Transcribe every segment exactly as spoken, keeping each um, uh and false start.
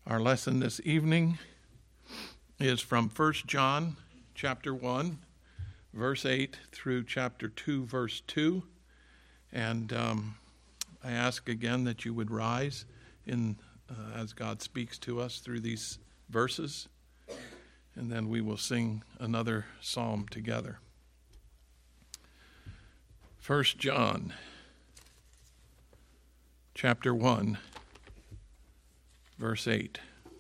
Our lesson this evening is from First John chapter one, verse eight through chapter two, verse two. And um, I ask again that you would rise in uh, as God speaks to us through these verses, and then we will sing another psalm together. First John chapter one, verse eight.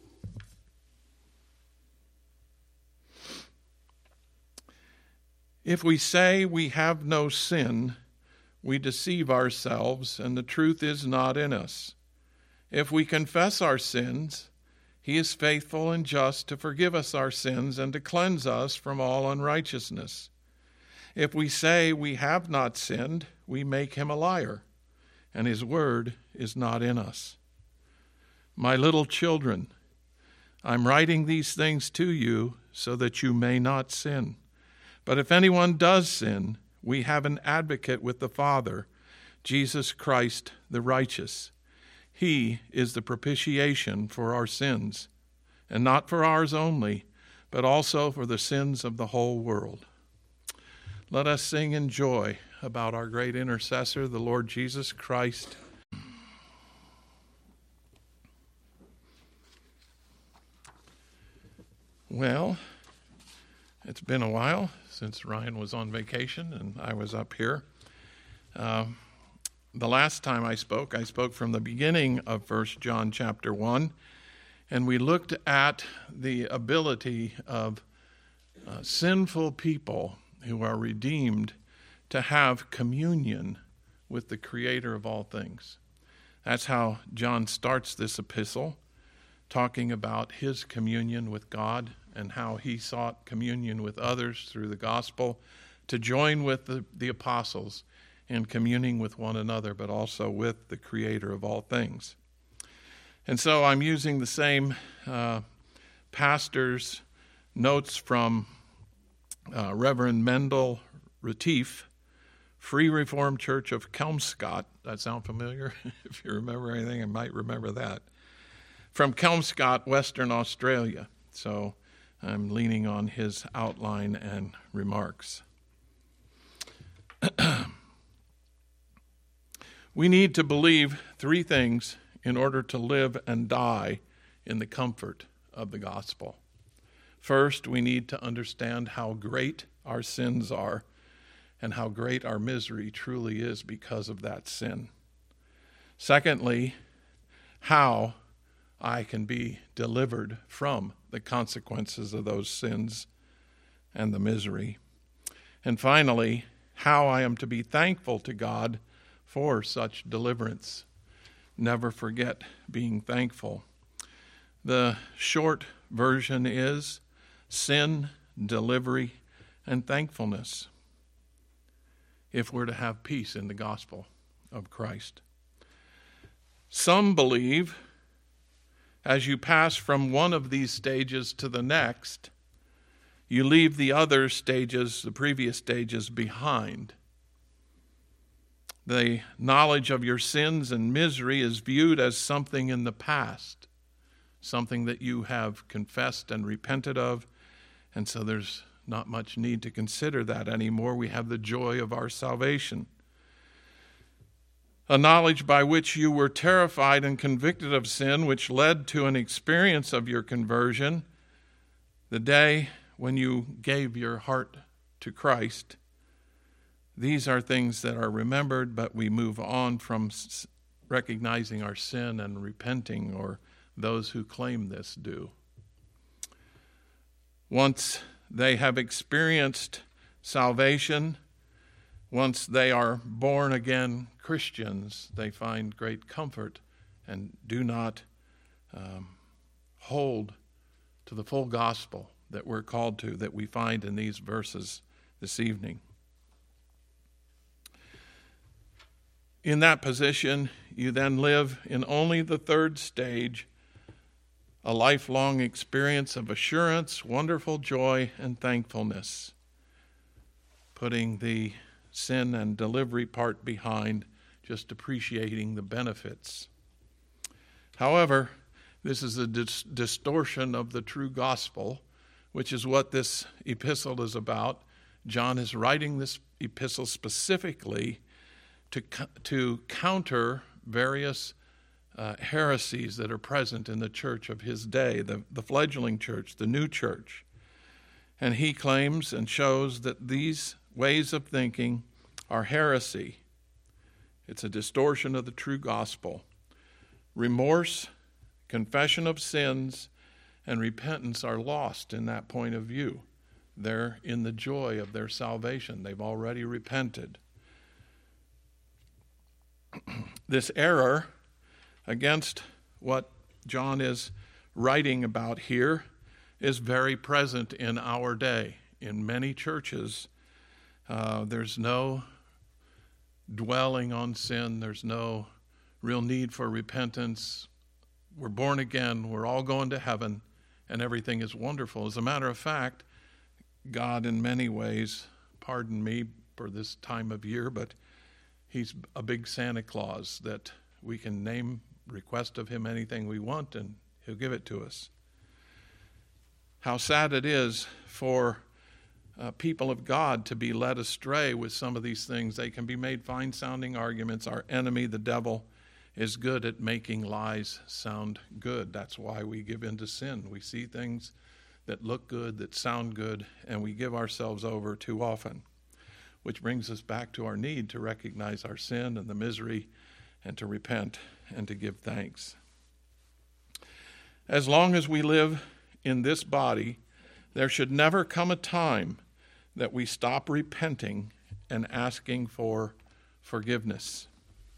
If we say we have no sin, we deceive ourselves, and the truth is not in us. If we confess our sins, he is faithful and just to forgive us our sins and to cleanse us from all unrighteousness. If we say we have not sinned, we make him a liar, and his word is not in us. My little children, I'm writing these things to you so that you may not sin. But if anyone does sin, we have an advocate with the Father, Jesus Christ the righteous. He is the propitiation for our sins, and not for ours only, but also for the sins of the whole world. Let us sing in joy about our great intercessor, the Lord Jesus Christ. Well, it's been a while since Ryan was on vacation and I was up here. Uh, the last time I spoke, I spoke from the beginning of First John chapter one, and we looked at the ability of uh, sinful people who are redeemed to have communion with the Creator of all things. That's how John starts this epistle, talking about his communion with God and how he sought communion with others through the gospel to join with the, the apostles in communing with one another, but also with the Creator of all things. And so I'm using the same uh, pastor's notes from uh, Reverend Mendel Retief, Free Reformed Church of Kelmscott. That sound familiar? If you remember anything, I might remember that. From Kelmscott, Western Australia. So I'm leaning on his outline and remarks. We need to believe three things in order to live and die in the comfort of the gospel. First, we need to understand how great our sins are and how great our misery truly is because of that sin. Secondly, how I can be delivered from the consequences of those sins and the misery. And finally, how I am to be thankful to God for such deliverance. Never forget being thankful. The short version is sin, delivery, and thankfulness, if we're to have peace in the gospel of Christ. Some believe as you pass from one of these stages to the next, you leave the other stages, the previous stages, behind. The knowledge of your sins and misery is viewed as something in the past, something that you have confessed and repented of, and so there's not much need to consider that anymore. We have the joy of our salvation. A knowledge by which you were terrified and convicted of sin, which led to an experience of your conversion, the day when you gave your heart to Christ. These are things that are remembered, but we move on from recognizing our sin and repenting, or those who claim this do. Once they have experienced salvation, once they are born again Christians, they find great comfort and do not um, hold to the full gospel that we're called to, that we find in these verses this evening. In that position, you then live in only the third stage, a lifelong experience of assurance, wonderful joy, and thankfulness, putting the sin and delivery part behind, just appreciating the benefits. However, This is a dis- distortion of the true gospel, which is what this epistle is about. John is writing this epistle specifically to, to counter various uh, heresies that are present in the church of his day, the, the fledgling church, the new church. And he claims and shows that these ways of thinking are heresy. It's a distortion of the true gospel. Remorse, confession of sins, and repentance are lost in that point of view. They're in the joy of their salvation. They've already repented. This error against what John is writing about here is very present in our day. In many churches, uh, there's no dwelling on sin. There's no real need for repentance. We're born again. We're all going to heaven, and everything is wonderful. As a matter of fact, God in many ways, pardon me for this time of year, but he's a big Santa Claus that we can name, request of him anything we want, and he'll give it to us. How sad it is for uh, people of God to be led astray with some of these things. They can be made fine-sounding arguments. Our enemy, the devil, is good at making lies sound good. That's why we give in to sin. We see things that look good, that sound good, and we give ourselves over too often, which brings us back to our need to recognize our sin and the misery and to repent and to give thanks. As long as we live in this body, there should never come a time that we stop repenting and asking for forgiveness.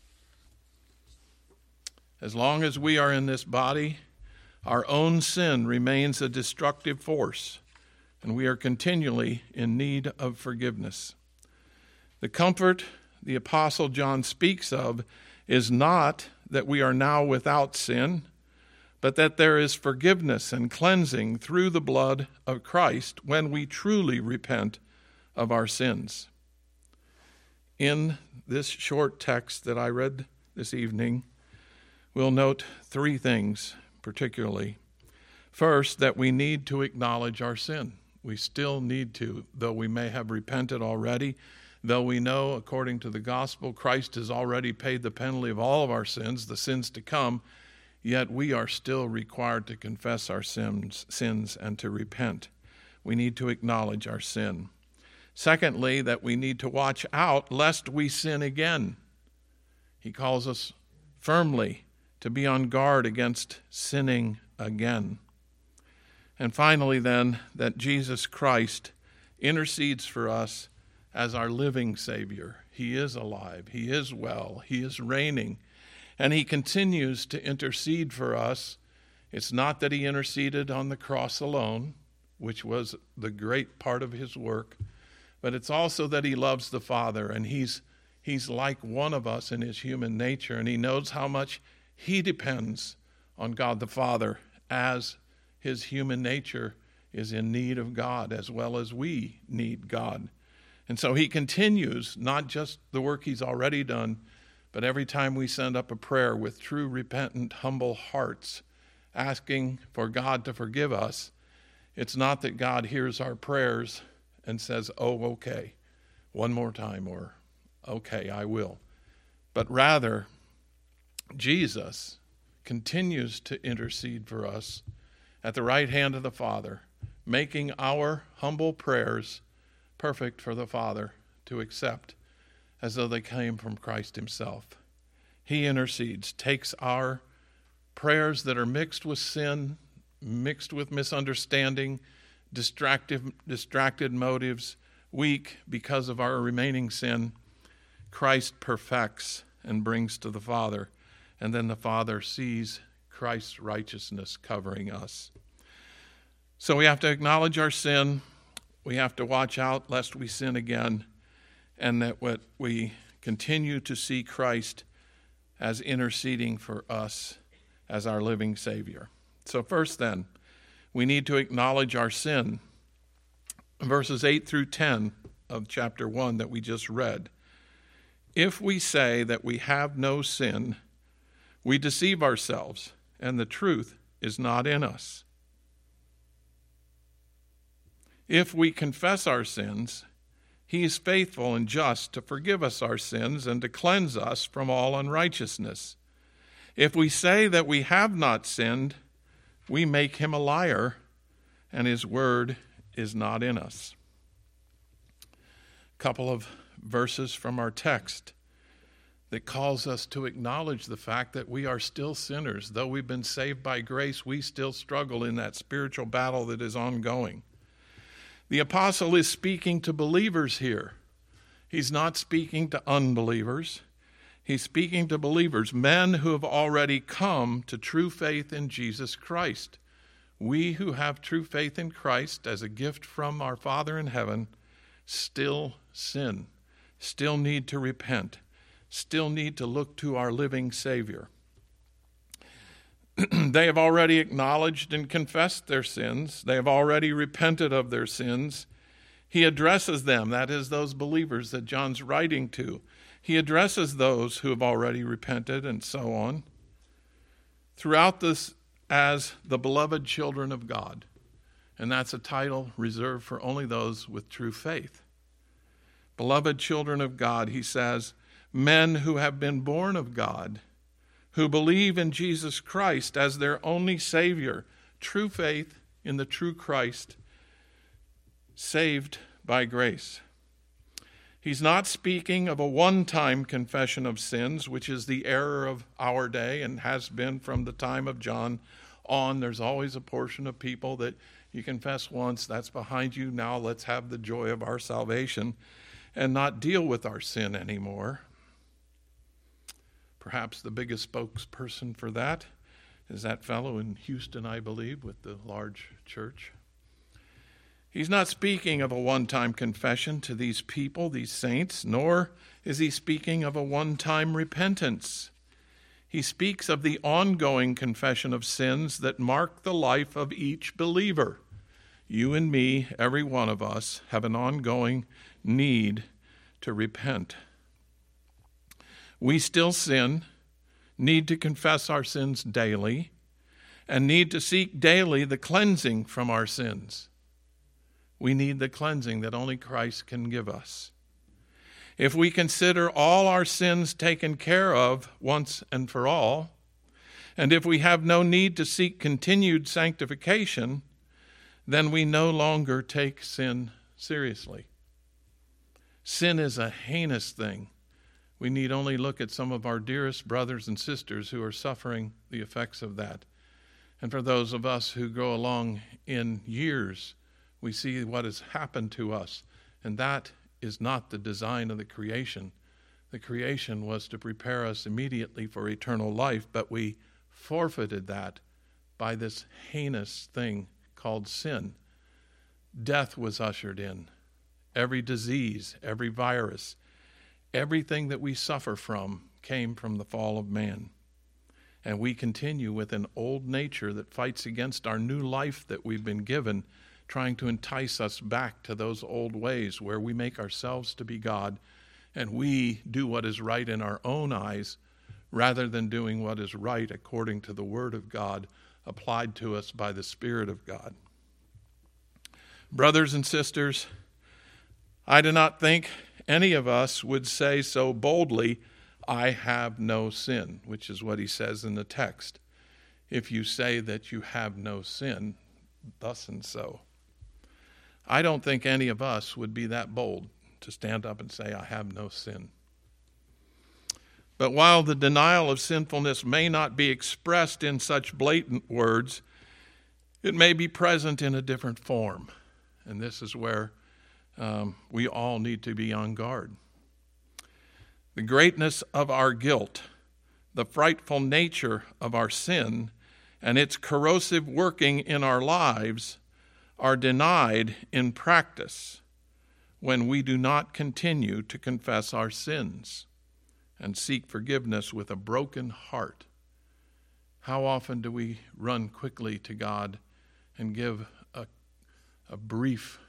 As long as we are in this body, our own sin remains a destructive force, and we are continually in need of forgiveness. The comfort the Apostle John speaks of is not that we are now without sin, but that there is forgiveness and cleansing through the blood of Christ when we truly repent of our sins. In this short text that I read this evening, we'll note three things particularly. First, that we need to acknowledge our sin. We still need to, though we may have repented already, though we know, according to the gospel, Christ has already paid the penalty of all of our sins, the sins to come, yet we are still required to confess our sins, sins and to repent. We need to acknowledge our sin. Secondly, that we need to watch out lest we sin again. He calls us firmly to be on guard against sinning again. And finally, then, that Jesus Christ intercedes for us as our living Savior. He is alive. He is well. He is reigning. And he continues to intercede for us. It's not that he interceded on the cross alone, which was the great part of his work, but it's also that he loves the Father, and he's he's like one of us in his human nature, and he knows how much he depends on God the Father as his human nature is in need of God as well as we need God. And so he continues not just the work he's already done, but every time we send up a prayer with true, repentant, humble hearts, asking for God to forgive us, it's not that God hears our prayers and says, oh, okay, one more time, or okay, I will. But rather, Jesus continues to intercede for us at the right hand of the Father, making our humble prayers perfect for the Father to accept as though they came from Christ himself. He intercedes, takes our prayers that are mixed with sin, mixed with misunderstanding, distracted, distracted motives, weak because of our remaining sin. Christ perfects and brings to the Father, and then the Father sees Christ's righteousness covering us. So we have to acknowledge our sin. We have to watch out lest we sin again, and that what we continue to see Christ as interceding for us as our living Savior. So first then, we need to acknowledge our sin. Verses eight through ten of chapter one that we just read. If we say that we have no sin, we deceive ourselves, and the truth is not in us. If we confess our sins, he is faithful and just to forgive us our sins and to cleanse us from all unrighteousness. If we say that we have not sinned, we make him a liar, and his word is not in us. A couple of verses from our text that calls us to acknowledge the fact that we are still sinners. Though we've been saved by grace, we still struggle in that spiritual battle that is ongoing. The apostle is speaking to believers here. He's not speaking to unbelievers. He's speaking to believers, men who have already come to true faith in Jesus Christ. We who have true faith in Christ as a gift from our Father in heaven still sin, still need to repent, still need to look to our living Savior. They have already acknowledged and confessed their sins. They have already repented of their sins. He addresses them, that is, those believers that John's writing to. He addresses those who have already repented and so on. Throughout this, as the beloved children of God. And that's a title reserved for only those with true faith. Beloved children of God, he says, men who have been born of God, who believe in Jesus Christ as their only Savior, true faith in the true Christ, saved by grace. He's not speaking of a one-time confession of sins, which is the error of our day and has been from the time of John on. There's always a portion of people that you confess once, that's behind you, now let's have the joy of our salvation and not deal with our sin anymore. Perhaps the biggest spokesperson for that is that fellow in Houston, I believe, with the large church. He's not speaking of a one-time confession to these people, these saints, nor is he speaking of a one-time repentance. He speaks of the ongoing confession of sins that mark the life of each believer. You and me, every one of us, have an ongoing need to repent. We still sin, need to confess our sins daily, and need to seek daily the cleansing from our sins. We need the cleansing that only Christ can give us. If we consider all our sins taken care of once and for all, and if we have no need to seek continued sanctification, then we no longer take sin seriously. Sin is a heinous thing. We need only look at some of our dearest brothers and sisters who are suffering the effects of that. And for those of us who go along in years, we see what has happened to us. And that is not the design of the creation. The creation was to prepare us immediately for eternal life, but we forfeited that by this heinous thing called sin. Death was ushered in. Every disease, every virus, everything that we suffer from came from the fall of man. And we continue with an old nature that fights against our new life that we've been given, trying to entice us back to those old ways where we make ourselves to be God and we do what is right in our own eyes rather than doing what is right according to the Word of God applied to us by the Spirit of God. Brothers and sisters, I do not think any of us would say so boldly, I have no sin, which is what he says in the text. If you say that you have no sin, thus and so. I don't think any of us would be that bold to stand up and say, I have no sin. But while the denial of sinfulness may not be expressed in such blatant words, it may be present in a different form. And this is where um, we all need to be on guard. The greatness of our guilt, the frightful nature of our sin, and its corrosive working in our lives are denied in practice when we do not continue to confess our sins and seek forgiveness with a broken heart. How often do we run quickly to God and give a, a brief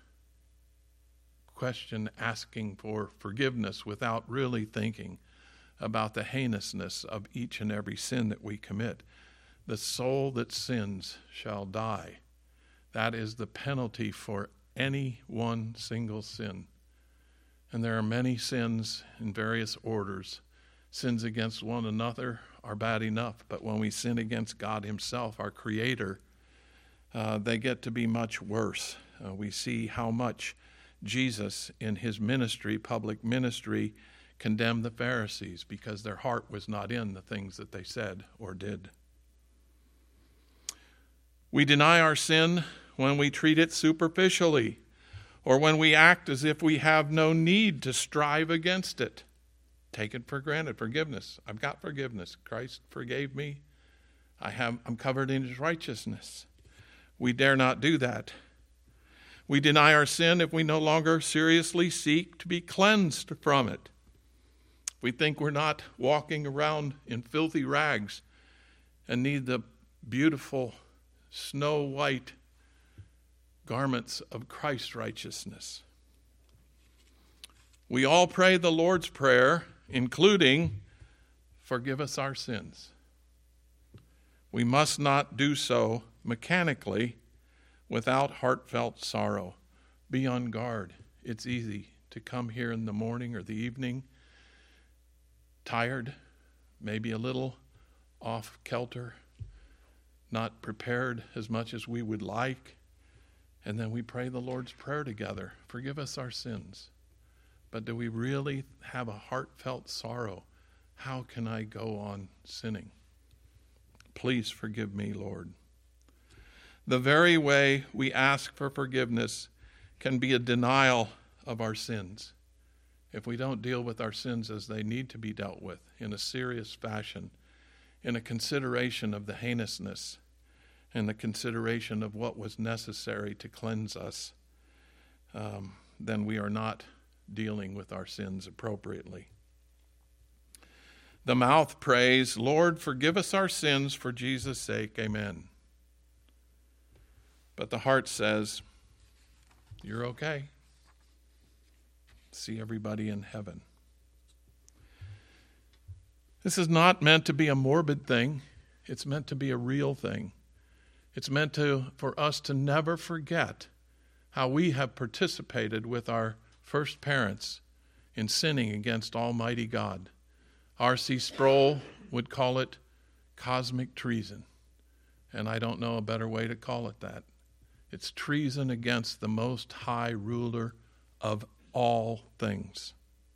question asking for forgiveness without really thinking about the heinousness of each and every sin that we commit? The soul that sins shall die. That is the penalty for any one single sin. And there are many sins in various orders. Sins against one another are bad enough, but when we sin against God himself, our Creator, uh, they get to be much worse. Uh, we see how much Jesus, in his ministry, public ministry, condemned the Pharisees because their heart was not in the things that they said or did. We deny our sin when we treat it superficially, or when we act as if we have no need to strive against it. Take it for granted. Forgiveness. I've got forgiveness. Christ forgave me. I have, I'm covered in his righteousness. We dare not do that. We deny our sin if we no longer seriously seek to be cleansed from it. We think we're not walking around in filthy rags and need the beautiful snow white garments of Christ's righteousness. We all pray the Lord's Prayer, including, forgive us our sins. We must not do so mechanically without heartfelt sorrow. Be on guard. It's easy to come here in the morning or the evening, tired, maybe a little off kilter, not prepared as much as we would like, and then we pray the Lord's Prayer together. Forgive us our sins. But do we really have a heartfelt sorrow? How can I go on sinning? Please forgive me, Lord. The very way we ask for forgiveness can be a denial of our sins. If we don't deal with our sins as they need to be dealt with in a serious fashion, in a consideration of the heinousness and the consideration of what was necessary to cleanse us, um, then we are not dealing with our sins appropriately. The mouth prays, Lord, forgive us our sins for Jesus' sake, amen. But the heart says, you're okay. See everybody in heaven. This is not meant to be a morbid thing. It's meant to be a real thing. It's meant to for us to never forget how we have participated with our first parents in sinning against Almighty God. R C Sproul would call it cosmic treason, and I don't know a better way to call it that. It's treason against the Most High Ruler of all things.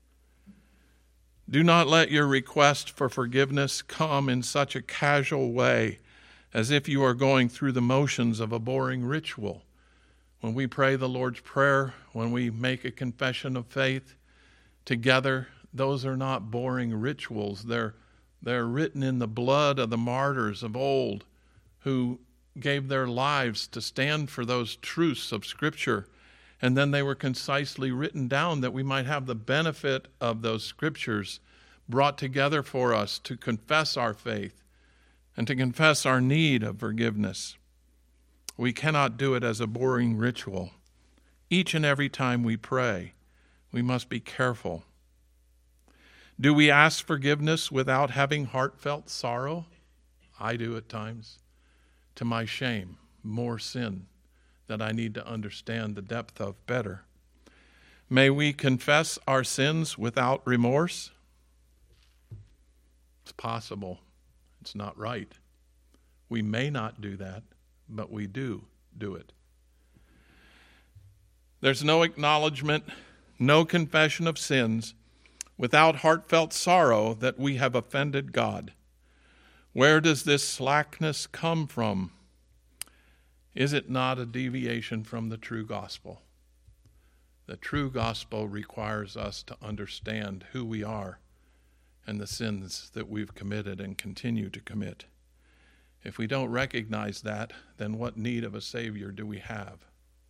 Do not let your request for forgiveness come in such a casual way as if you are going through the motions of a boring ritual. When we pray the Lord's Prayer, when we make a confession of faith together, those are not boring rituals. They're, they're written in the blood of the martyrs of old who gave their lives to stand for those truths of Scripture. And then they were concisely written down that we might have the benefit of those Scriptures brought together for us to confess our faith and to confess our need of forgiveness. We cannot do it as a boring ritual. Each and every time we pray, we must be careful. Do we ask forgiveness without having heartfelt sorrow? I do at times. To my shame, more sin that I need to understand the depth of better. May we confess our sins without remorse? It's possible. It's not right. We may not do that, but we do do it. There's no acknowledgement, no confession of sins without heartfelt sorrow that we have offended God. Where does this slackness come from? Is it not a deviation from the true gospel? The true gospel requires us to understand who we are and the sins that we've committed and continue to commit. If we don't recognize that, then what need of a Savior do we have?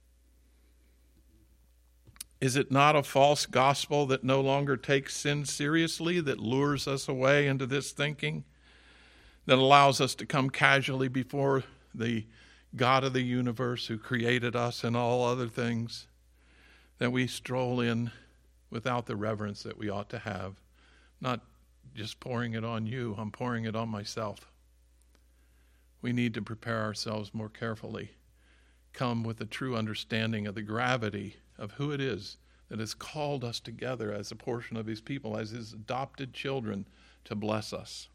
Is it not a false gospel that no longer takes sin seriously, that lures us away into this thinking, that allows us to come casually before the God of the universe who created us and all other things, that we stroll in without the reverence that we ought to have, not just pouring it on you, I'm pouring it on myself. we need to prepare ourselves more carefully, come with a true understanding of the gravity of who it is that has called us together as a portion of his people, as his adopted children, to bless us.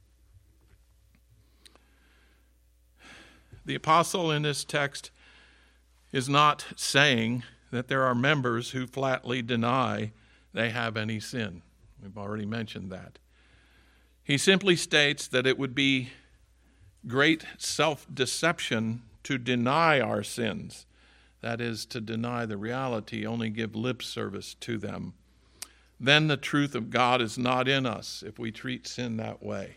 The apostle in this text is not saying that there are members who flatly deny they have any sin. We've already mentioned that. He simply states that it would be great self-deception to deny our sins. That is, to deny the reality, only give lip service to them. Then the truth of God is not in us if we treat sin that way.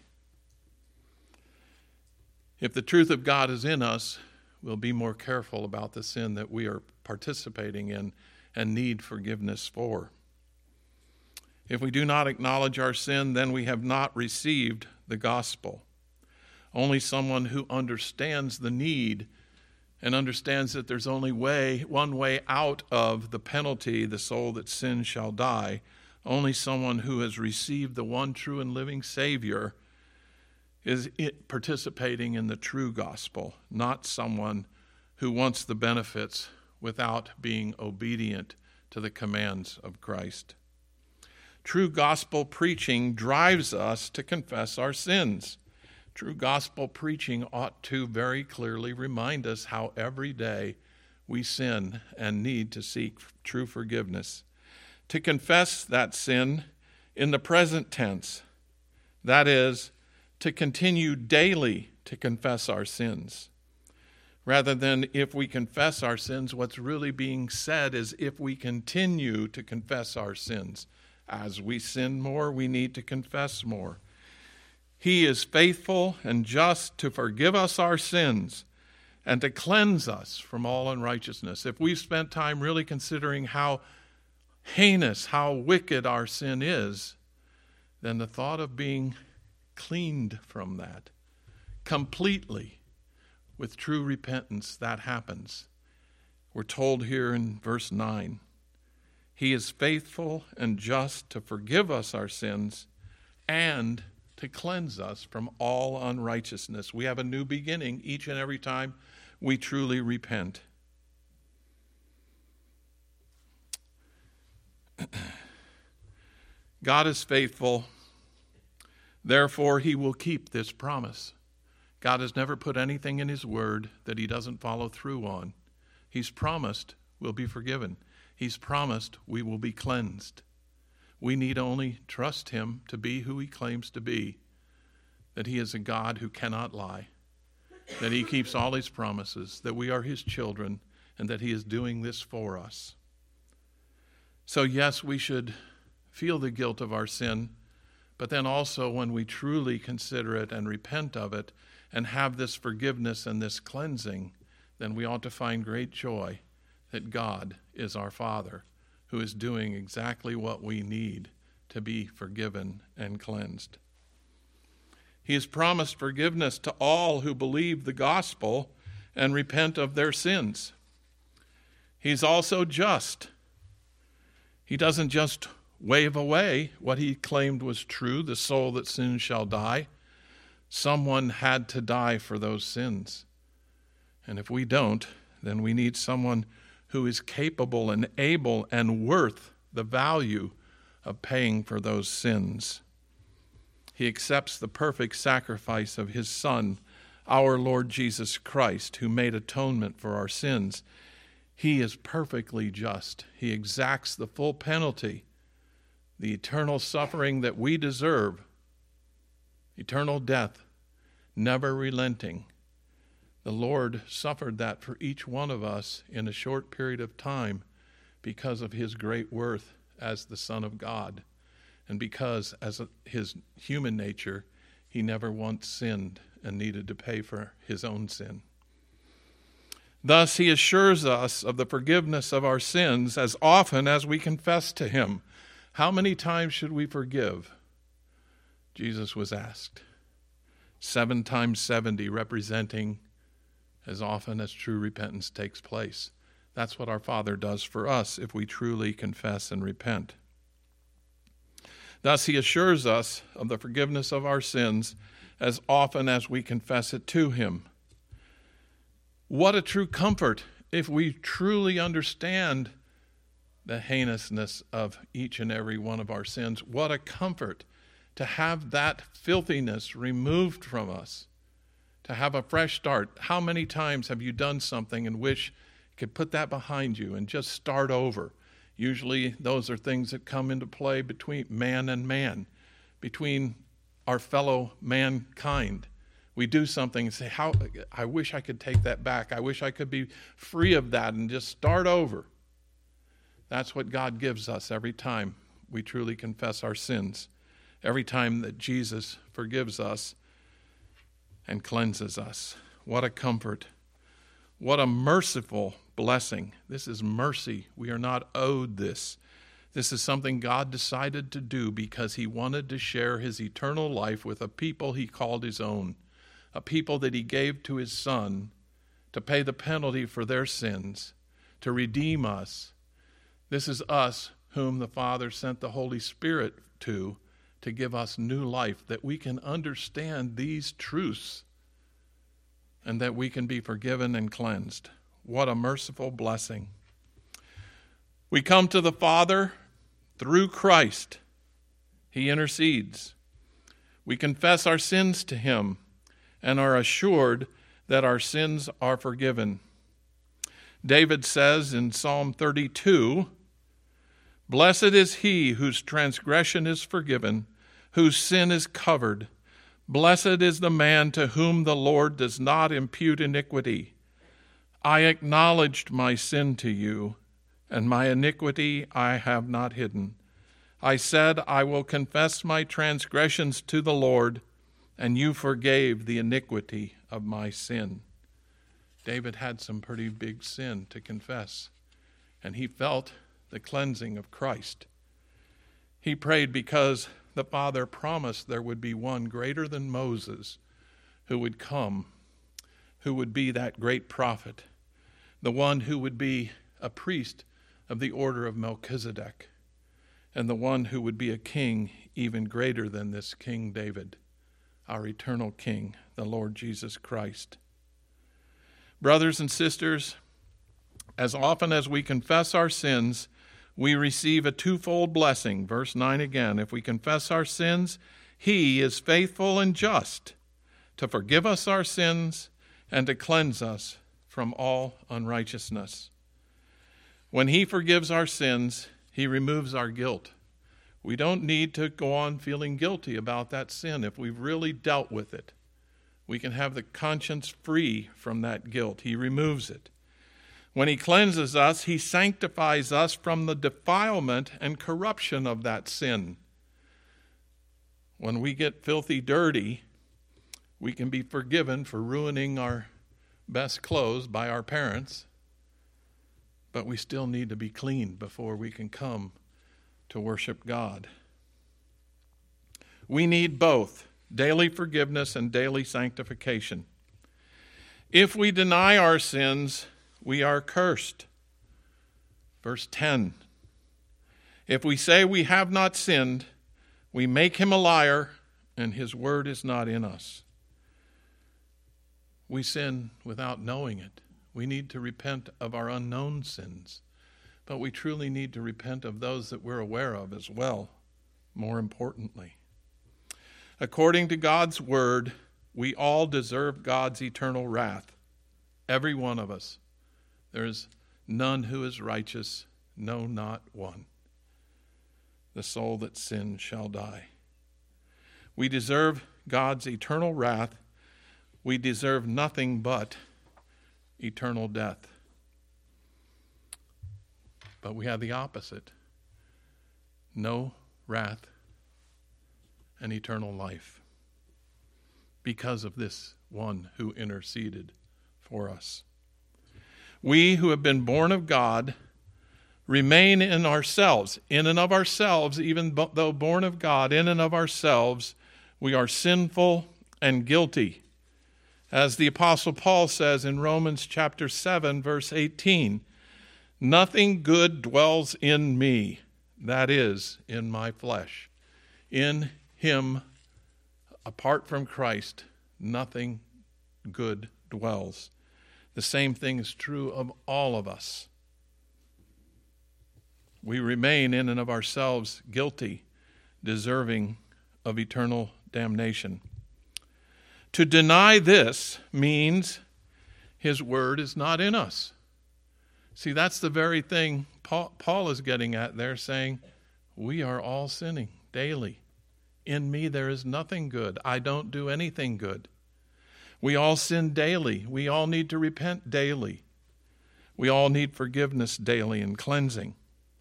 If the truth of God is in us, we'll be more careful about the sin that we are participating in and need forgiveness for. If we do not acknowledge our sin, then we have not received the gospel. Only someone who understands the need and understands that there's only way, one way out of the penalty, the soul that sins shall die, only someone who has received the one true and living Savior is it participating in the true gospel, not someone who wants the benefits without being obedient to the commands of Christ. True gospel preaching drives us to confess our sins. True gospel preaching ought to very clearly remind us how every day we sin and need to seek true forgiveness. To confess that sin in the present tense, that is, to continue daily to confess our sins. Rather than if we confess our sins, what's really being said is if we continue to confess our sins. As we sin more, we need to confess more. He is faithful and just to forgive us our sins and to cleanse us from all unrighteousness. If we've spent time really considering how heinous, how wicked our sin is, then the thought of being cleaned from that completely with true repentance, that happens. We're told here in verse nine, he is faithful and just to forgive us our sins and to cleanse us from all unrighteousness. We have a new beginning each and every time we truly repent. God is faithful. Therefore, he will keep this promise. God has never put anything in his word that he doesn't follow through on. He's promised we'll be forgiven. He's promised we will be cleansed. We need only trust him to be who he claims to be, that he is a God who cannot lie, that he keeps all his promises, that we are his children, and that he is doing this for us. So yes, we should feel the guilt of our sin, but then also when we truly consider it and repent of it and have this forgiveness and this cleansing, then we ought to find great joy that God is our Father who is doing exactly what we need to be forgiven and cleansed. He has promised forgiveness to all who believe the gospel and repent of their sins. He's also just. He doesn't just wave away what he claimed was true, the soul that sins shall die. Someone had to die for those sins. And if we don't, then we need someone who is capable and able and worth the value of paying for those sins. He accepts the perfect sacrifice of his Son, our Lord Jesus Christ, who made atonement for our sins. He is perfectly just. He exacts the full penalty, the eternal suffering that we deserve, eternal death, never relenting. The Lord suffered that for each one of us in a short period of time because of his great worth as the Son of God, and because as a, his human nature, he never once sinned and needed to pay for his own sin. Thus, he assures us of the forgiveness of our sins as often as we confess to him. How many times should we forgive? Jesus was asked. Seven times seventy, representing as often as true repentance takes place. That's what our Father does for us if we truly confess and repent. Thus, he assures us of the forgiveness of our sins as often as we confess it to him. What a true comfort if we truly understand the heinousness of each and every one of our sins. What a comfort to have that filthiness removed from us, to have a fresh start. How many times have you done something and wish you could put that behind you and just start over? Usually those are things that come into play between man and man, between our fellow mankind. We do something and say, "How I wish I could take that back. I wish I could be free of that and just start over." That's what God gives us every time we truly confess our sins, every time that Jesus forgives us and cleanses us. What a comfort. What a merciful blessing. This is mercy. We are not owed this. This is something God decided to do because he wanted to share his eternal life with a people he called his own, a people that he gave to his Son to pay the penalty for their sins, to redeem us. This is us whom the Father sent the Holy Spirit to, to give us new life, that we can understand these truths and that we can be forgiven and cleansed. What a merciful blessing. We come to the Father through Christ. He intercedes. We confess our sins to him and are assured that our sins are forgiven. David says in Psalm thirty-two, "Blessed is he whose transgression is forgiven, whose sin is covered. Blessed is the man to whom the Lord does not impute iniquity. I acknowledged my sin to you, and my iniquity I have not hidden. I said, I will confess my transgressions to the Lord, and you forgave the iniquity of my sin." David had some pretty big sin to confess, and he felt the cleansing of Christ. He prayed because the Father promised there would be one greater than Moses who would come, who would be that great prophet, the one who would be a priest of the order of Melchizedek, and the one who would be a king even greater than this King David, our eternal King, the Lord Jesus Christ. Brothers and sisters, as often as we confess our sins, we receive a twofold blessing. Verse nine again, if we confess our sins, he is faithful and just to forgive us our sins and to cleanse us from all unrighteousness. When he forgives our sins, he removes our guilt. We don't need to go on feeling guilty about that sin if we've really dealt with it. We can have the conscience free from that guilt. He removes it. When he cleanses us, he sanctifies us from the defilement and corruption of that sin. When we get filthy dirty, we can be forgiven for ruining our best clothes by our parents, but we still need to be cleaned before we can come to worship God. We need both daily forgiveness and daily sanctification. If we deny our sins, we are cursed. Verse ten, if we say we have not sinned, we make him a liar, and his word is not in us. We sin without knowing it. We need to repent of our unknown sins, but we truly need to repent of those that we're aware of as well, more importantly. According to God's word, we all deserve God's eternal wrath, every one of us. There is none who is righteous, no, not one. The soul that sins shall die. We deserve God's eternal wrath. We deserve nothing but eternal death. But we have the opposite. No wrath and eternal life because of this one who interceded for us. We who have been born of God remain in ourselves, in and of ourselves, even though born of God, in and of ourselves, we are sinful and guilty. As the Apostle Paul says in Romans chapter seven, verse eighteen, nothing good dwells in me, that is, in my flesh. In him apart from Christ, nothing good dwells. The same thing is true of all of us. We remain in and of ourselves guilty, deserving of eternal damnation. To deny this means his word is not in us. See, that's the very thing Paul, Paul is getting at there, saying, we are all sinning daily. In me there is nothing good. I don't do anything good. We all sin daily. We all need to repent daily. We all need forgiveness daily and cleansing.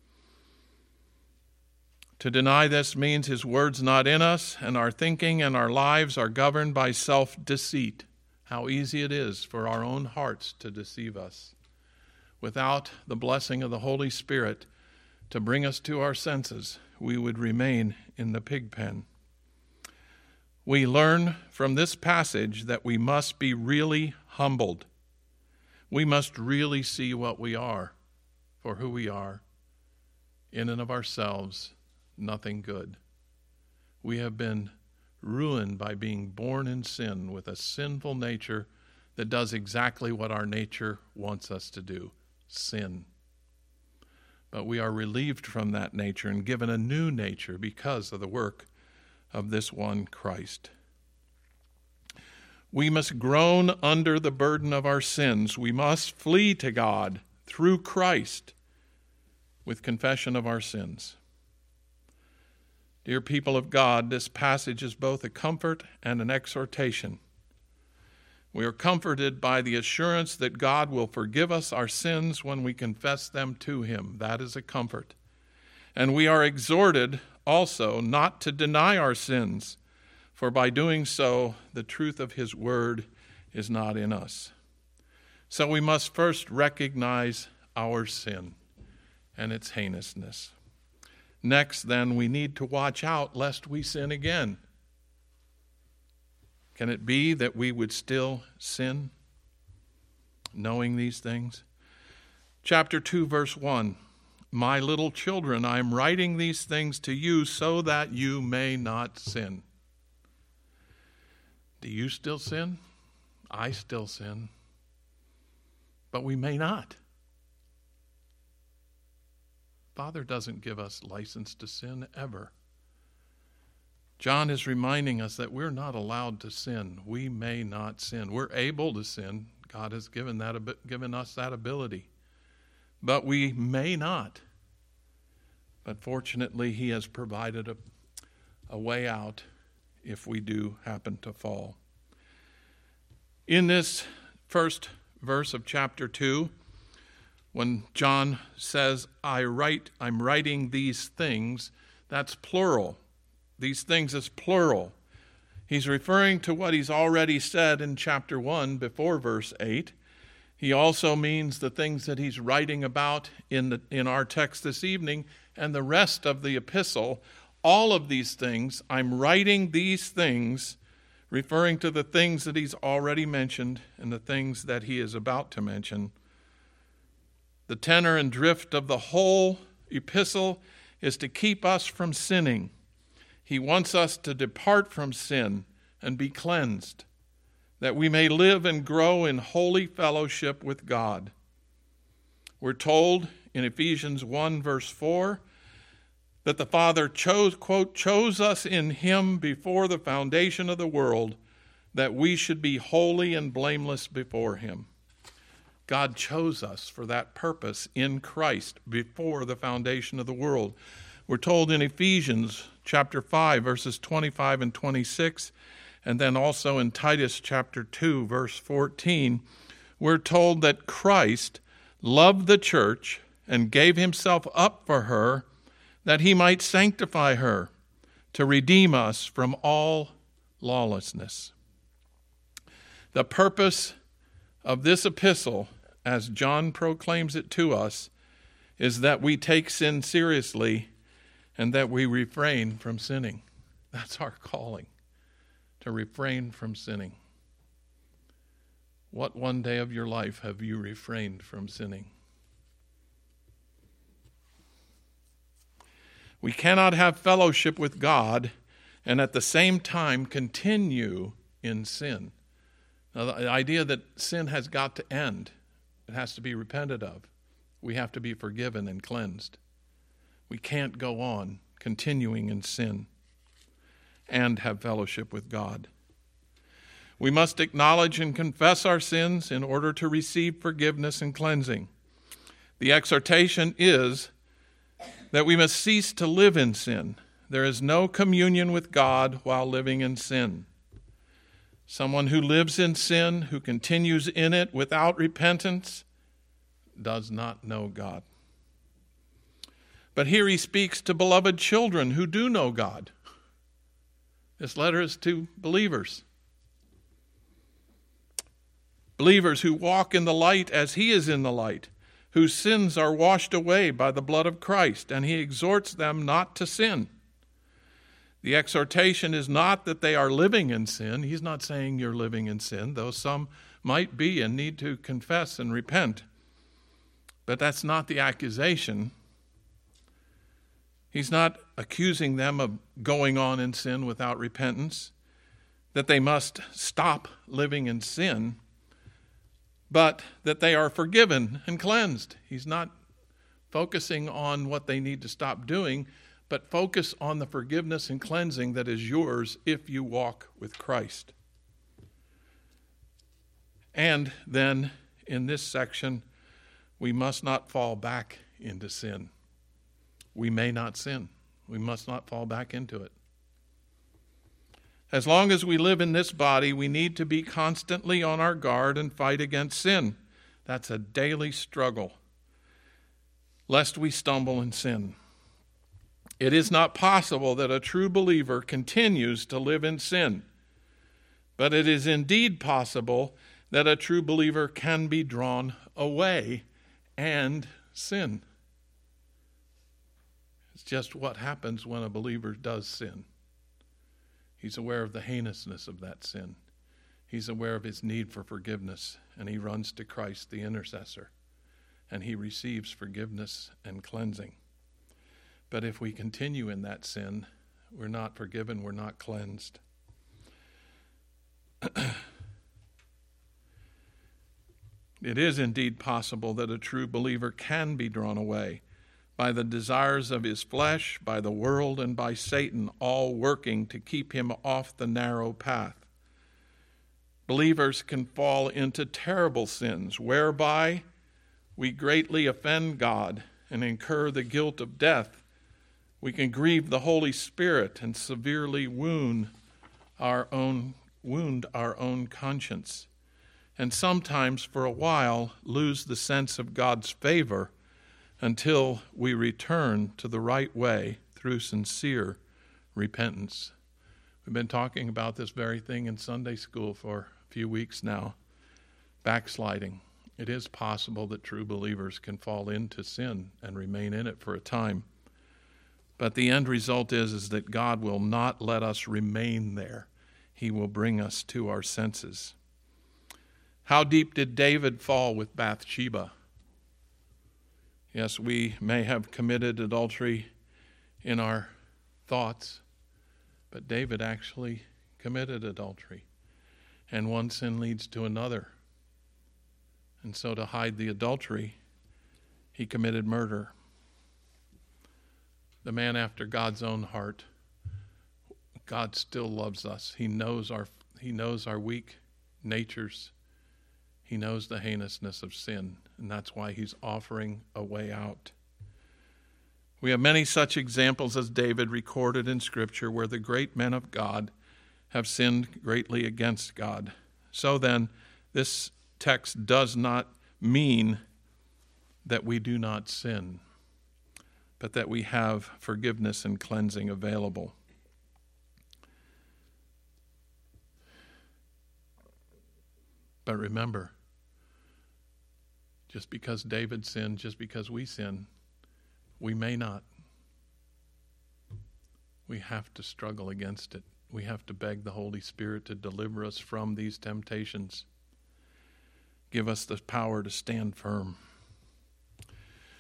To deny this means his word's not in us, and our thinking and our lives are governed by self-deceit. How easy it is for our own hearts to deceive us. Without the blessing of the Holy Spirit to bring us to our senses, we would remain in the pig pen. We learn from this passage that we must be really humbled. We must really see what we are, for who we are, in and of ourselves, nothing good. We have been ruined by being born in sin with a sinful nature that does exactly what our nature wants us to do, sin. But we are relieved from that nature and given a new nature because of the work of this one Christ. We must groan under the burden of our sins. We must flee to God through Christ with confession of our sins. Dear people of God, this passage is both a comfort and an exhortation. We are comforted by the assurance that God will forgive us our sins when we confess them to him. That is a comfort. And we are exhorted also not to deny our sins, for by doing so, the truth of his word is not in us. So we must first recognize our sin and its heinousness. Next, then, we need to watch out lest we sin again. Can it be that we would still sin, knowing these things? Chapter two, verse one, my little children, I am writing these things to you so that you may not sin. Do you still sin? I still sin. But we may not. Father doesn't give us license to sin ever. John is reminding us that we're not allowed to sin. We may not sin. We're able to sin. God has given that given us that ability. But we may not. But fortunately, he has provided a, a way out if we do happen to fall. In this first verse of chapter two, when John says, I write, I'm writing these things, that's plural. These things is plural. He's referring to what he's already said in chapter one before verse eight. He also means the things that he's writing about in the in our text this evening and the rest of the epistle. All of these things, I'm writing these things, referring to the things that he's already mentioned and the things that he is about to mention. The tenor and drift of the whole epistle is to keep us from sinning. He wants us to depart from sin and be cleansed, that we may live and grow in holy fellowship with God. We're told in Ephesians one, verse four, that the Father chose, quote, chose us in him before the foundation of the world, that we should be holy and blameless before him. God chose us for that purpose in Christ before the foundation of the world. We're told in Ephesians chapter five, verses twenty-five and twenty-six, and then also in Titus chapter two, verse fourteen, we're told that Christ loved the church and gave himself up for her, that he might sanctify her, to redeem us from all lawlessness. The purpose of this epistle, as John proclaims it to us, is that we take sin seriously and that we refrain from sinning. That's our calling, to refrain from sinning. What one day of your life have you refrained from sinning? We cannot have fellowship with God and at the same time continue in sin. Now, the idea that sin has got to end, it has to be repented of. We have to be forgiven and cleansed. We can't go on continuing in sin and have fellowship with God. We must acknowledge and confess our sins in order to receive forgiveness and cleansing. The exhortation is that we must cease to live in sin. There is no communion with God while living in sin. Someone who lives in sin, who continues in it without repentance, does not know God. But here he speaks to beloved children who do know God. This letter is to believers. Believers who walk in the light as he is in the light, whose sins are washed away by the blood of Christ, and he exhorts them not to sin. The exhortation is not that they are living in sin. He's not saying you're living in sin, though some might be and need to confess and repent. But that's not the accusation. He's not accusing them of going on in sin without repentance, that they must stop living in sin, but that they are forgiven and cleansed. He's not focusing on what they need to stop doing, but focus on the forgiveness and cleansing that is yours if you walk with Christ. And then in this section, we must not fall back into sin. We may not sin. We must not fall back into it. As long as we live in this body, we need to be constantly on our guard and fight against sin. That's a daily struggle, lest we stumble in sin. It is not possible that a true believer continues to live in sin, but it is indeed possible that a true believer can be drawn away and sin. It's just what happens when a believer does sin. He's aware of the heinousness of that sin. He's aware of his need for forgiveness, and he runs to Christ, the intercessor, and he receives forgiveness and cleansing. But if we continue in that sin, we're not forgiven, we're not cleansed. It is indeed possible that a true believer can be drawn away by the desires of his flesh, by the world, and by Satan, all working to keep him off the narrow path. Believers can fall into terrible sins, whereby we greatly offend God and incur the guilt of death. We can grieve the Holy Spirit and severely wound our own, wound our own conscience, and sometimes for a while lose the sense of God's favor until we return to the right way through sincere repentance. We've been talking about this very thing in Sunday school for a few weeks now. Backsliding. It is possible that true believers can fall into sin and remain in it for a time. But the end result is, is that God will not let us remain there. He will bring us to our senses. How deep did David fall with Bathsheba? Yes, we may have committed adultery in our thoughts, but David actually committed adultery. And one sin leads to another. And so to hide the adultery, he committed murder. The man after God's own heart, God still loves us. He knows our, he knows our weak natures. He knows the heinousness of sin, and that's why he's offering a way out. We have many such examples as David recorded in Scripture where the great men of God have sinned greatly against God. So then, this text does not mean that we do not sin, but that we have forgiveness and cleansing available. But remember, just because David sinned, just because we sin, we may not. We have to struggle against it. We have to beg the Holy Spirit to deliver us from these temptations. Give us the power to stand firm.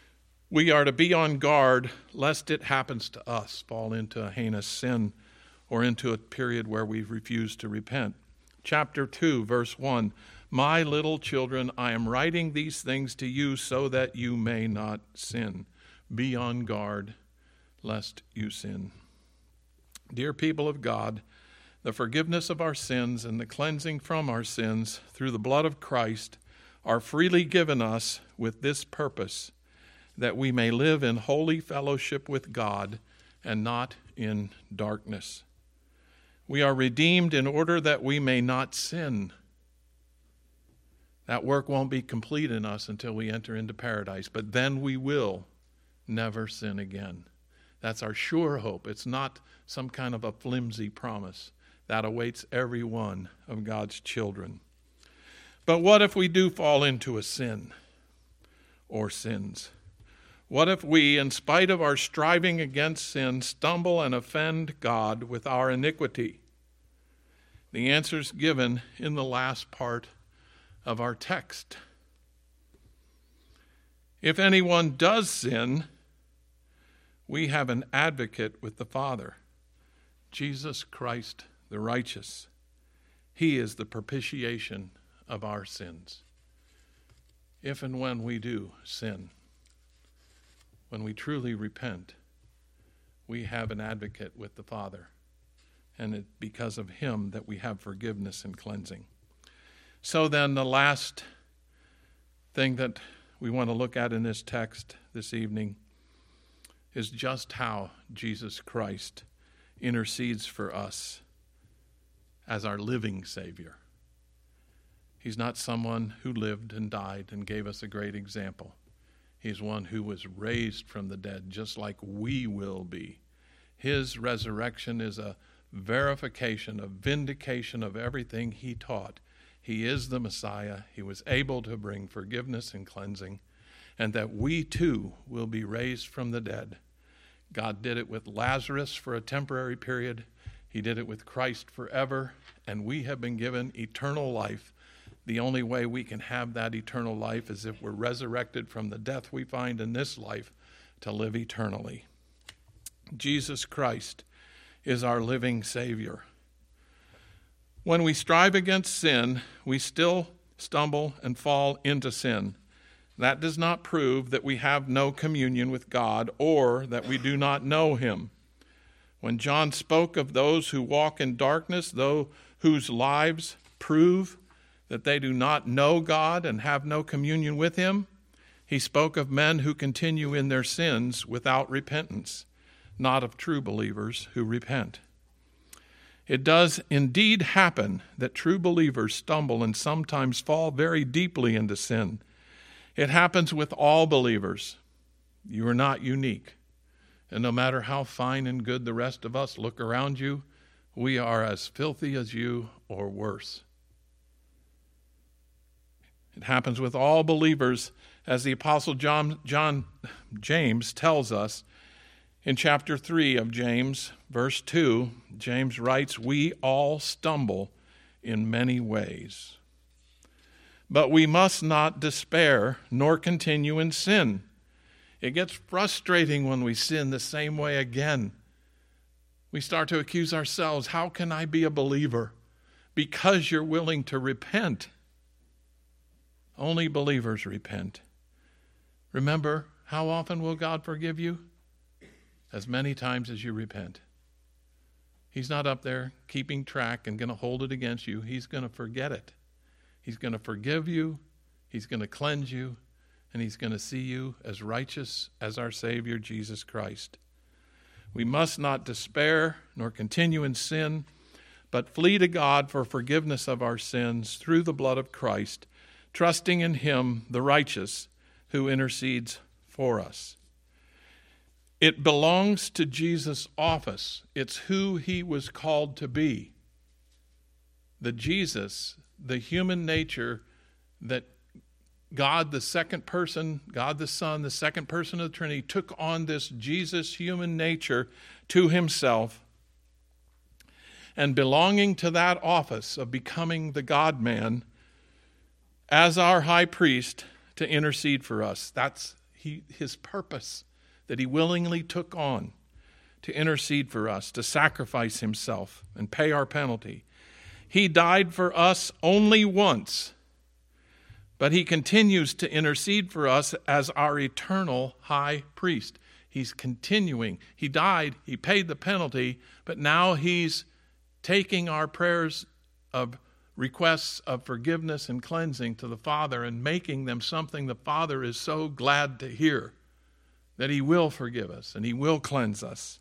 We are to be on guard lest it happens to us, fall into a heinous sin or into a period where we refuse to repent. Chapter two, verse one, "My little children, I am writing these things to you so that you may not sin. Be on guard, lest you sin." Dear people of God, the forgiveness of our sins and the cleansing from our sins through the blood of Christ are freely given us with this purpose, that we may live in holy fellowship with God and not in darkness. We are redeemed in order that we may not sin. That work won't be complete in us until we enter into paradise, but then we will never sin again. That's our sure hope. It's not some kind of a flimsy promise. That awaits every one of God's children. But what if we do fall into a sin or sins? What if we, in spite of our striving against sin, stumble and offend God with our iniquity? The answer is given in the last part of our text. If anyone does sin, we have an advocate with the Father, Jesus Christ the righteous. He is the propitiation of our sins. If and when we do sin, when we truly repent, we have an advocate with the Father. And it's because of him that we have forgiveness and cleansing. So then, the last thing that we want to look at in this text this evening is just how Jesus Christ intercedes for us as our living Savior. He's not someone who lived and died and gave us a great example. He's one who was raised from the dead, just like we will be. His resurrection is a verification, a vindication of everything he taught. He is the Messiah. He was able to bring forgiveness and cleansing, and that we too will be raised from the dead. God did it with Lazarus for a temporary period. He did it with Christ forever, and we have been given eternal life. The only way we can have that eternal life is if we're resurrected from the death we find in this life to live eternally. Jesus Christ is our living Savior. When we strive against sin, we still stumble and fall into sin. That does not prove that we have no communion with God or that we do not know him. When John spoke of those who walk in darkness, those whose lives prove that they do not know God and have no communion with him, he spoke of men who continue in their sins without repentance, not of true believers who repent. It does indeed happen that true believers stumble and sometimes fall very deeply into sin. It happens with all believers. You are not unique. And no matter how fine and good the rest of us look around you, we are as filthy as you or worse. It happens with all believers, as the Apostle John, John James tells us in chapter three of James, verse two. James writes, "We all stumble in many ways. But we must not despair nor continue in sin." It gets frustrating when we sin the same way again. We start to accuse ourselves. How can I be a believer? Because you're willing to repent. Only believers repent. Remember, how often will God forgive you? As many times as you repent. He's not up there keeping track and going to hold it against you. He's going to forget it. He's going to forgive you. He's going to cleanse you. And he's going to see you as righteous as our Savior, Jesus Christ. We must not despair nor continue in sin, but flee to God for forgiveness of our sins through the blood of Christ, trusting in him, the righteous, who intercedes for us. It belongs to Jesus' office. It's who he was called to be. The Jesus, the human nature that God, the second person, God the Son, the second person of the Trinity, took on this Jesus human nature to himself. And belonging to that office of becoming the God-man as our high priest to intercede for us. That's he, his purpose that he willingly took on, to intercede for us, to sacrifice himself and pay our penalty. He died for us only once, but he continues to intercede for us as our eternal high priest. He's continuing. He died, he paid the penalty, but now he's taking our prayers of requests of forgiveness and cleansing to the Father and making them something the Father is so glad to hear, that he will forgive us and he will cleanse us.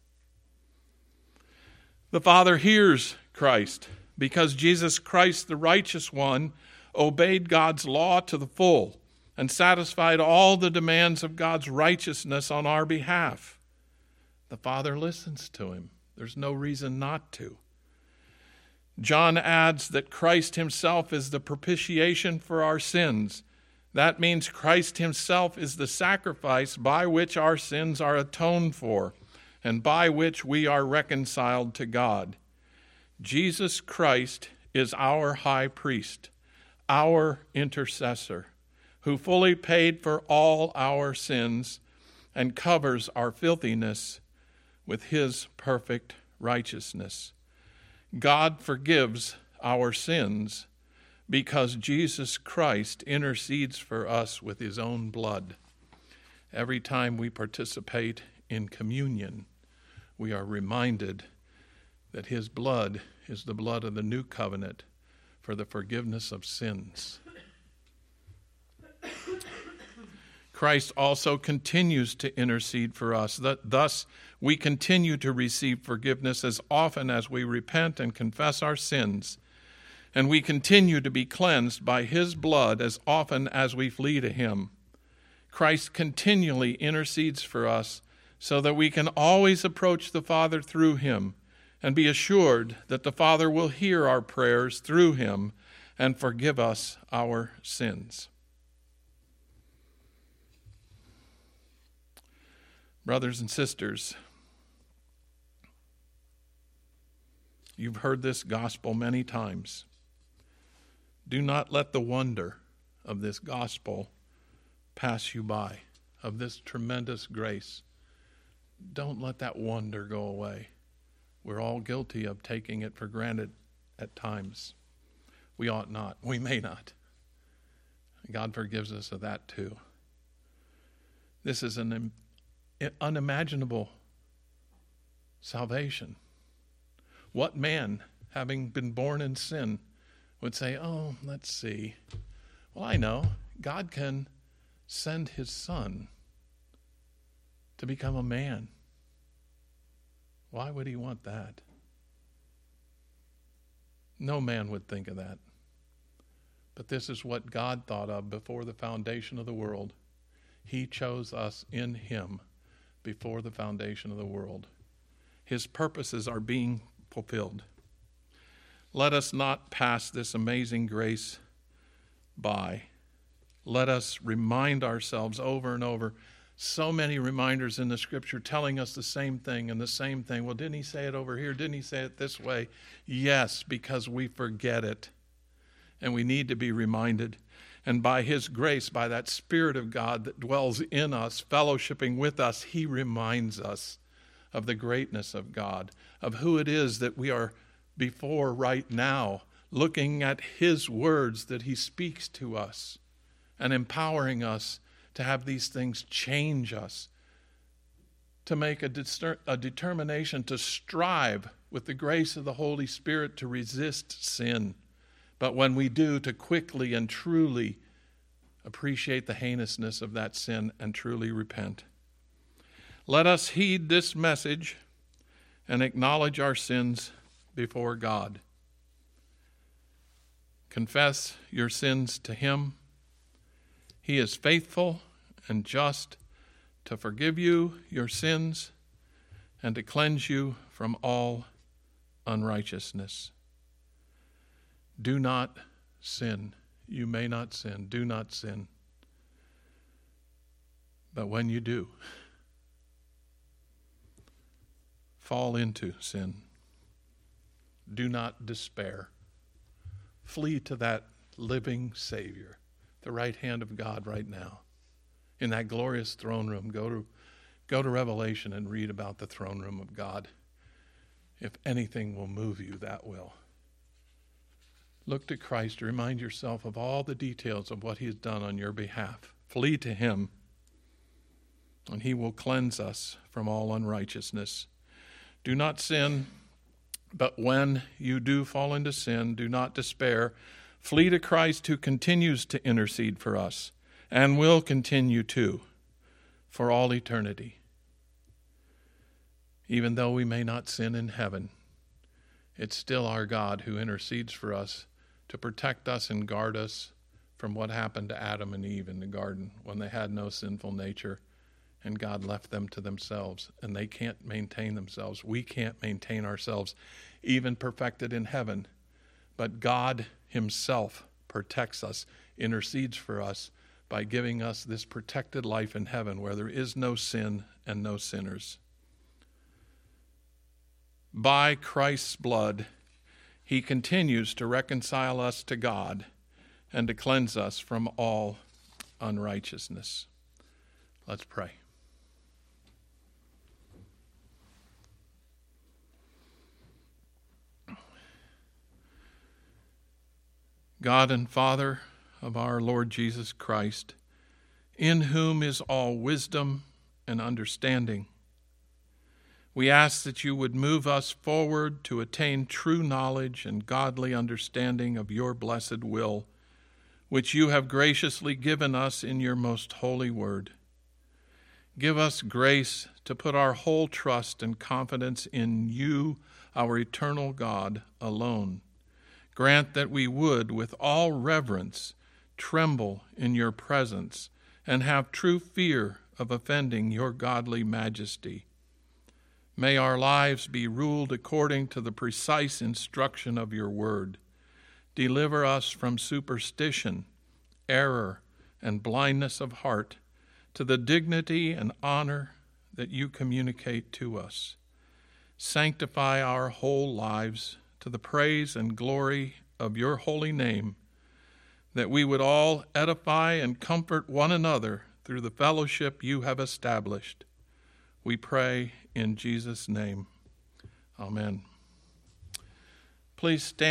The Father hears Christ because Jesus Christ, the righteous one, obeyed God's law to the full and satisfied all the demands of God's righteousness on our behalf. The Father listens to him. There's no reason not to. John adds that Christ himself is the propitiation for our sins. That means Christ himself is the sacrifice by which our sins are atoned for and by which we are reconciled to God. Jesus Christ is our high priest, our intercessor, who fully paid for all our sins and covers our filthiness with his perfect righteousness. God forgives our sins because Jesus Christ intercedes for us with his own blood. Every time we participate in communion, we are reminded that his blood is the blood of the new covenant for the forgiveness of sins. Christ also continues to intercede for us. Thus, we continue to receive forgiveness as often as we repent and confess our sins. And we continue to be cleansed by his blood as often as we flee to him. Christ continually intercedes for us so that we can always approach the Father through him and be assured that the Father will hear our prayers through him and forgive us our sins. Brothers and sisters, you've heard this gospel many times. Do not let the wonder of this gospel pass you by, of this tremendous grace. Don't let that wonder go away. We're all guilty of taking it for granted at times. We ought not. We may not. God forgives us of that too. This is an unimaginable salvation. What man, having been born in sin, would say, oh, let's see. Well, I know. God can send his son to become a man. Why would he want that? No man would think of that. But this is what God thought of before the foundation of the world. He chose us in him before the foundation of the world. His purposes are being fulfilled. Let us not pass this amazing grace by. Let us remind ourselves over and over. So many reminders in the scripture telling us the same thing and the same thing. Well, didn't he say it over here? Didn't he say it this way? Yes, because we forget it. And we need to be reminded. And by his grace, by that Spirit of God that dwells in us, fellowshipping with us, he reminds us of the greatness of God, of who it is that we are before right now, looking at his words that he speaks to us and empowering us to have these things change us, to make a, discer- a determination to strive with the grace of the Holy Spirit to resist sin. But when we do, to quickly and truly appreciate the heinousness of that sin and truly repent. Let us heed this message and acknowledge our sins before God. Confess your sins to him. He is faithful and just to forgive you your sins and to cleanse you from all unrighteousness. Do not sin. You may not sin. Do not sin. But when you do, fall into sin. Do not despair. Flee to that living Savior, the right hand of God right now. In that glorious throne room, go to Go to Revelation and read about the throne room of God. If anything will move you, that will. Look to Christ. Remind yourself of all the details of what he has done on your behalf. Flee to him, and he will cleanse us from all unrighteousness. Do not sin, but when you do fall into sin, do not despair. Flee to Christ, who continues to intercede for us and will continue to for all eternity. Even though we may not sin in heaven, it's still our God who intercedes for us to protect us and guard us from what happened to Adam and Eve in the garden when they had no sinful nature and God left them to themselves, and they can't maintain themselves. We can't maintain ourselves, even perfected in heaven. But God himself protects us, intercedes for us by giving us this protected life in heaven where there is no sin and no sinners. By Christ's blood, he continues to reconcile us to God and to cleanse us from all unrighteousness. Let's pray. God and Father of our Lord Jesus Christ, in whom is all wisdom and understanding, we ask that you would move us forward to attain true knowledge and godly understanding of your blessed will, which you have graciously given us in your most holy word. Give us grace to put our whole trust and confidence in you, our eternal God, alone. Grant that we would, with all reverence, tremble in your presence and have true fear of offending your godly majesty. May our lives be ruled according to the precise instruction of your word. Deliver us from superstition, error, and blindness of heart to the dignity and honor that you communicate to us. Sanctify our whole lives to the praise and glory of your holy name, that we would all edify and comfort one another through the fellowship you have established. We pray in Jesus' name. Amen. Please stand.